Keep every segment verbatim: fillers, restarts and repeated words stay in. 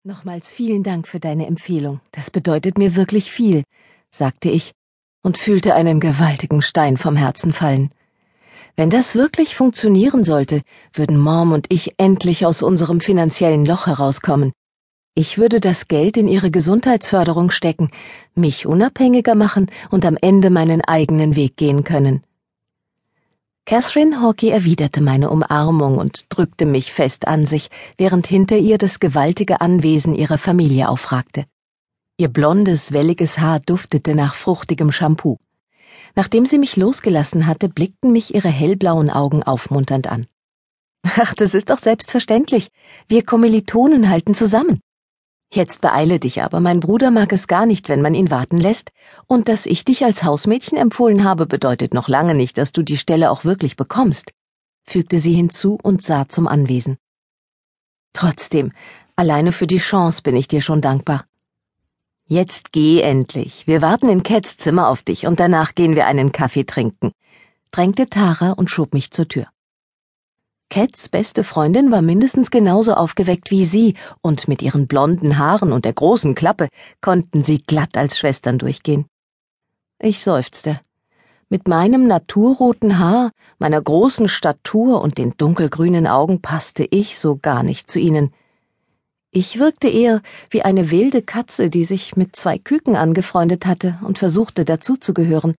Nochmals vielen Dank für deine Empfehlung. Das bedeutet mir wirklich viel, sagte ich und fühlte einen gewaltigen Stein vom Herzen fallen. Wenn das wirklich funktionieren sollte, würden Mom und ich endlich aus unserem finanziellen Loch herauskommen. Ich würde das Geld in ihre Gesundheitsförderung stecken, mich unabhängiger machen und am Ende meinen eigenen Weg gehen können. Catherine Hawkey erwiderte meine Umarmung und drückte mich fest an sich, während hinter ihr das gewaltige Anwesen ihrer Familie aufragte. Ihr blondes, welliges Haar duftete nach fruchtigem Shampoo. Nachdem sie mich losgelassen hatte, blickten mich ihre hellblauen Augen aufmunternd an. »Ach, das ist doch selbstverständlich. Wir Kommilitonen halten zusammen. Jetzt beeile dich aber, mein Bruder mag es gar nicht, wenn man ihn warten lässt, und dass ich dich als Hausmädchen empfohlen habe, bedeutet noch lange nicht, dass du die Stelle auch wirklich bekommst«, fügte sie hinzu und sah zum Anwesen. »Trotzdem, alleine für die Chance bin ich dir schon dankbar.« »Jetzt geh endlich, wir warten in Cats Zimmer auf dich und danach gehen wir einen Kaffee trinken«, drängte Tara und schob mich zur Tür. Cats beste Freundin war mindestens genauso aufgeweckt wie sie, und mit ihren blonden Haaren und der großen Klappe konnten sie glatt als Schwestern durchgehen. Ich seufzte. Mit meinem naturroten Haar, meiner großen Statur und den dunkelgrünen Augen passte ich so gar nicht zu ihnen. Ich wirkte eher wie eine wilde Katze, die sich mit zwei Küken angefreundet hatte und versuchte, dazuzugehören.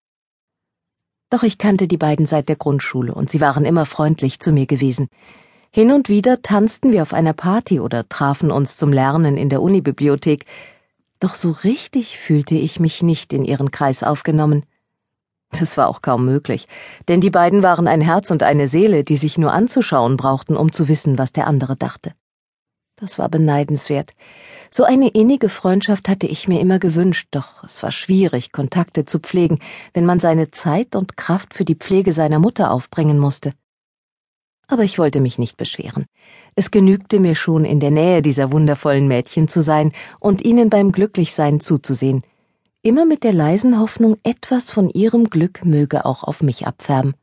Doch ich kannte die beiden seit der Grundschule und sie waren immer freundlich zu mir gewesen. Hin und wieder tanzten wir auf einer Party oder trafen uns zum Lernen in der Unibibliothek. Doch so richtig fühlte ich mich nicht in ihren Kreis aufgenommen. Das war auch kaum möglich, denn die beiden waren ein Herz und eine Seele, die sich nur anzuschauen brauchten, um zu wissen, was der andere dachte. Das war beneidenswert. So eine innige Freundschaft hatte ich mir immer gewünscht, doch es war schwierig, Kontakte zu pflegen, wenn man seine Zeit und Kraft für die Pflege seiner Mutter aufbringen musste. Aber ich wollte mich nicht beschweren. Es genügte mir schon, in der Nähe dieser wundervollen Mädchen zu sein und ihnen beim Glücklichsein zuzusehen, immer mit der leisen Hoffnung, etwas von ihrem Glück möge auch auf mich abfärben.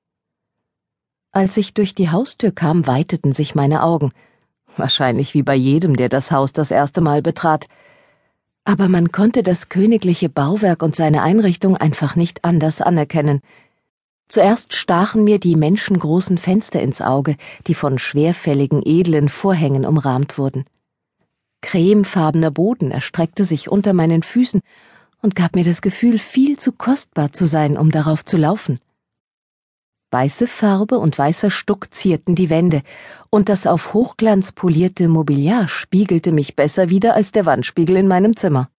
Als ich durch die Haustür kam, weiteten sich meine Augen. Wahrscheinlich wie bei jedem, der das Haus das erste Mal betrat. Aber man konnte das königliche Bauwerk und seine Einrichtung einfach nicht anders anerkennen. Zuerst stachen mir die menschengroßen Fenster ins Auge, die von schwerfälligen, edlen Vorhängen umrahmt wurden. Cremefarbener Boden erstreckte sich unter meinen Füßen und gab mir das Gefühl, viel zu kostbar zu sein, um darauf zu laufen. Weiße Farbe und weißer Stuck zierten die Wände, und das auf Hochglanz polierte Mobiliar spiegelte mich besser wider als der Wandspiegel in meinem Zimmer.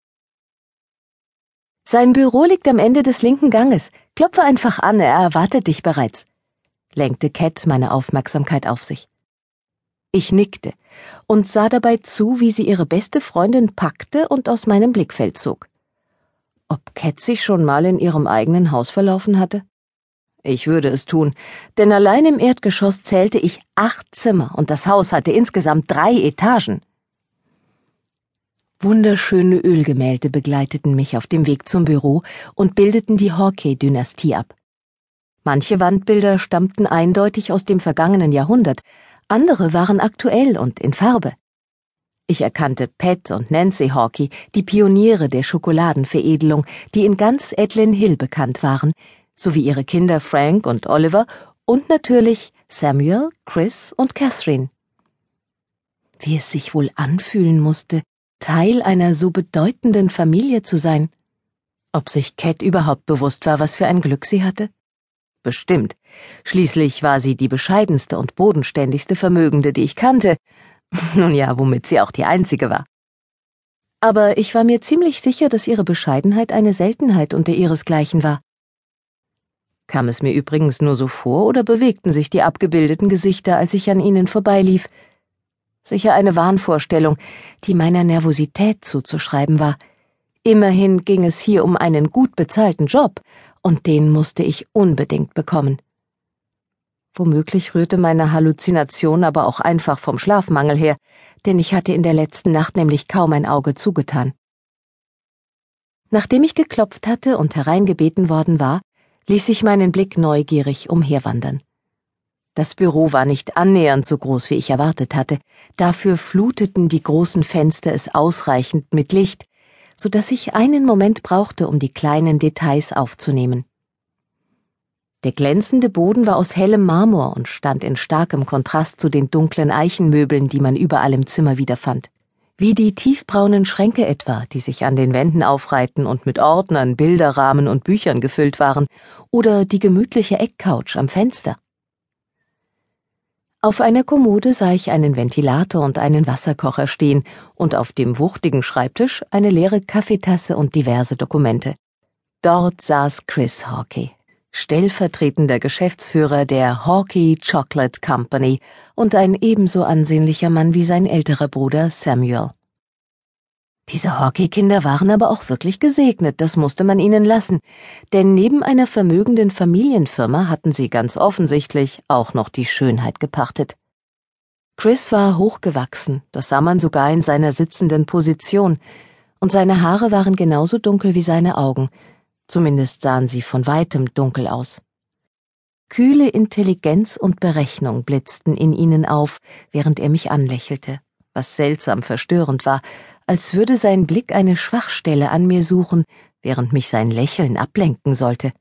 »Sein Büro liegt am Ende des linken Ganges. Klopfe einfach an, er erwartet dich bereits«, lenkte Cat meine Aufmerksamkeit auf sich. Ich nickte und sah dabei zu, wie sie ihre beste Freundin packte und aus meinem Blickfeld zog. Ob Cat sich schon mal in ihrem eigenen Haus verlaufen hatte? Ich würde es tun, denn allein im Erdgeschoss zählte ich acht Zimmer und das Haus hatte insgesamt drei Etagen. Wunderschöne Ölgemälde begleiteten mich auf dem Weg zum Büro und bildeten die Hawkey-Dynastie ab. Manche Wandbilder stammten eindeutig aus dem vergangenen Jahrhundert, andere waren aktuell und in Farbe. Ich erkannte Pat und Nancy Hawkey, die Pioniere der Schokoladenveredelung, die in ganz Edlin Hill bekannt waren, sowie ihre Kinder Frank und Oliver und natürlich Samuel, Chris und Catherine. Wie es sich wohl anfühlen musste, Teil einer so bedeutenden Familie zu sein. Ob sich Cat überhaupt bewusst war, was für ein Glück sie hatte? Bestimmt. Schließlich war sie die bescheidenste und bodenständigste Vermögende, die ich kannte. Nun ja, womit sie auch die einzige war. Aber ich war mir ziemlich sicher, dass ihre Bescheidenheit eine Seltenheit unter ihresgleichen war. Kam es mir übrigens nur so vor, oder bewegten sich die abgebildeten Gesichter, als ich an ihnen vorbeilief? Sicher eine Wahnvorstellung, die meiner Nervosität zuzuschreiben war. Immerhin ging es hier um einen gut bezahlten Job, und den musste ich unbedingt bekommen. Womöglich rührte meine Halluzination aber auch einfach vom Schlafmangel her, denn ich hatte in der letzten Nacht nämlich kaum ein Auge zugetan. Nachdem ich geklopft hatte und hereingebeten worden war, ließ ich meinen Blick neugierig umherwandern. Das Büro war nicht annähernd so groß, wie ich erwartet hatte. Dafür fluteten die großen Fenster es ausreichend mit Licht, so dass ich einen Moment brauchte, um die kleinen Details aufzunehmen. Der glänzende Boden war aus hellem Marmor und stand in starkem Kontrast zu den dunklen Eichenmöbeln, die man überall im Zimmer wiederfand. Wie die tiefbraunen Schränke etwa, die sich an den Wänden aufreihten und mit Ordnern, Bilderrahmen und Büchern gefüllt waren, oder die gemütliche Eckcouch am Fenster. Auf einer Kommode sah ich einen Ventilator und einen Wasserkocher stehen und auf dem wuchtigen Schreibtisch eine leere Kaffeetasse und diverse Dokumente. Dort saß Chris Hawkey, stellvertretender Geschäftsführer der Hawkey Chocolate Company und ein ebenso ansehnlicher Mann wie sein älterer Bruder Samuel. Diese Hawkey-Kinder waren aber auch wirklich gesegnet, das musste man ihnen lassen, denn neben einer vermögenden Familienfirma hatten sie ganz offensichtlich auch noch die Schönheit gepachtet. Chris war hochgewachsen, das sah man sogar in seiner sitzenden Position, und seine Haare waren genauso dunkel wie seine Augen, zumindest sahen sie von weitem dunkel aus. Kühle Intelligenz und Berechnung blitzten in ihnen auf, während er mich anlächelte, was seltsam verstörend war, als würde sein Blick eine Schwachstelle an mir suchen, während mich sein Lächeln ablenken sollte.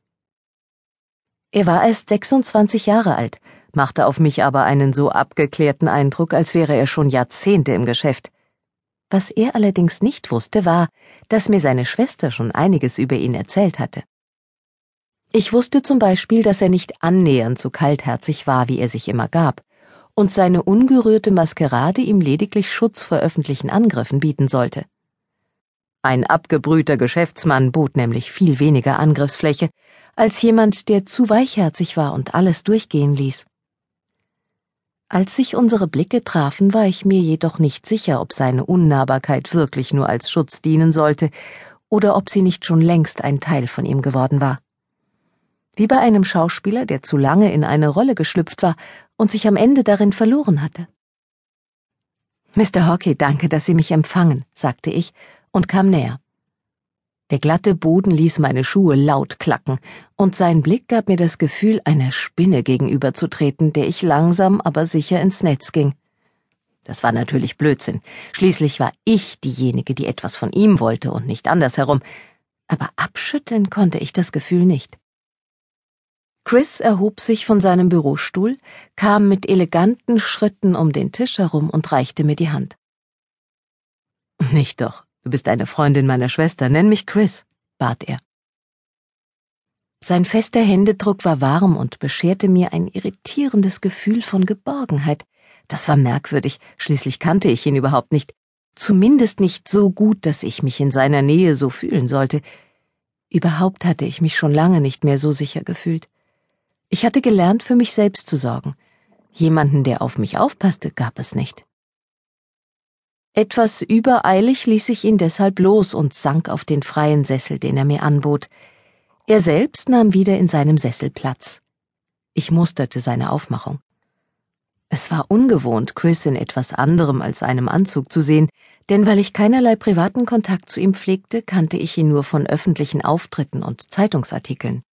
Er war erst sechsundzwanzig Jahre alt, machte auf mich aber einen so abgeklärten Eindruck, als wäre er schon Jahrzehnte im Geschäft. Was er allerdings nicht wusste, war, dass mir seine Schwester schon einiges über ihn erzählt hatte. Ich wusste zum Beispiel, dass er nicht annähernd so kaltherzig war, wie er sich immer gab, und seine ungerührte Maskerade ihm lediglich Schutz vor öffentlichen Angriffen bieten sollte. Ein abgebrühter Geschäftsmann bot nämlich viel weniger Angriffsfläche als jemand, der zu weichherzig war und alles durchgehen ließ. Als sich unsere Blicke trafen, war ich mir jedoch nicht sicher, ob seine Unnahbarkeit wirklich nur als Schutz dienen sollte oder ob sie nicht schon längst ein Teil von ihm geworden war. Wie bei einem Schauspieler, der zu lange in eine Rolle geschlüpft war und sich am Ende darin verloren hatte. »Mister Hawkey, danke, dass Sie mich empfangen«, sagte ich und kam näher. Der glatte Boden ließ meine Schuhe laut klacken, und sein Blick gab mir das Gefühl, einer Spinne gegenüberzutreten, der ich langsam, aber sicher ins Netz ging. Das war natürlich Blödsinn. Schließlich war ich diejenige, die etwas von ihm wollte und nicht andersherum. Aber abschütteln konnte ich das Gefühl nicht. Chris erhob sich von seinem Bürostuhl, kam mit eleganten Schritten um den Tisch herum und reichte mir die Hand. »Nicht doch, du bist eine Freundin meiner Schwester, nenn mich Chris«, bat er. Sein fester Händedruck war warm und bescherte mir ein irritierendes Gefühl von Geborgenheit. Das war merkwürdig, schließlich kannte ich ihn überhaupt nicht, zumindest nicht so gut, dass ich mich in seiner Nähe so fühlen sollte. Überhaupt hatte ich mich schon lange nicht mehr so sicher gefühlt. Ich hatte gelernt, für mich selbst zu sorgen. Jemanden, der auf mich aufpasste, gab es nicht. Etwas übereilig ließ ich ihn deshalb los und sank auf den freien Sessel, den er mir anbot. Er selbst nahm wieder in seinem Sessel Platz. Ich musterte seine Aufmachung. Es war ungewohnt, Chris in etwas anderem als einem Anzug zu sehen, denn weil ich keinerlei privaten Kontakt zu ihm pflegte, kannte ich ihn nur von öffentlichen Auftritten und Zeitungsartikeln.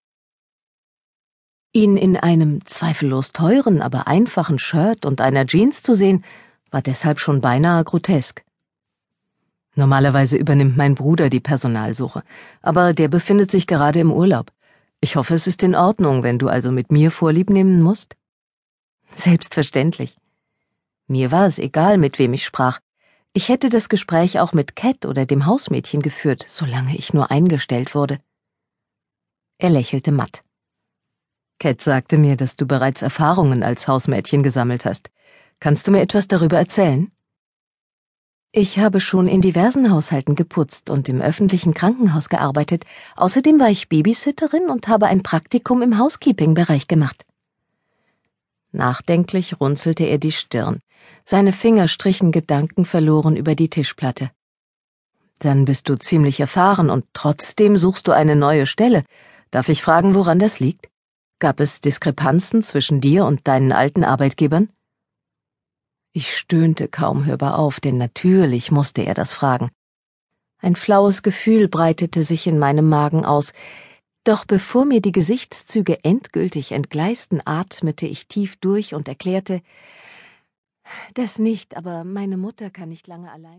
Ihn in einem zweifellos teuren, aber einfachen Shirt und einer Jeans zu sehen, war deshalb schon beinahe grotesk. Normalerweise übernimmt mein Bruder die Personalsuche, aber der befindet sich gerade im Urlaub. Ich hoffe, es ist in Ordnung, wenn du also mit mir Vorlieb nehmen musst? Selbstverständlich. Mir war es egal, mit wem ich sprach. Ich hätte das Gespräch auch mit Cat oder dem Hausmädchen geführt, solange ich nur eingestellt wurde. Er lächelte matt. Cat sagte mir, dass du bereits Erfahrungen als Hausmädchen gesammelt hast. Kannst du mir etwas darüber erzählen? Ich habe schon in diversen Haushalten geputzt und im öffentlichen Krankenhaus gearbeitet. Außerdem war ich Babysitterin und habe ein Praktikum im Housekeeping-Bereich gemacht. Nachdenklich runzelte er die Stirn. Seine Finger strichen gedankenverloren über die Tischplatte. Dann bist du ziemlich erfahren und trotzdem suchst du eine neue Stelle. Darf ich fragen, woran das liegt? Gab es Diskrepanzen zwischen dir und deinen alten Arbeitgebern? Ich stöhnte kaum hörbar auf, denn natürlich musste er das fragen. Ein flaues Gefühl breitete sich in meinem Magen aus. Doch bevor mir die Gesichtszüge endgültig entgleisten, atmete ich tief durch und erklärte: »Das nicht, aber meine Mutter kann nicht lange allein.«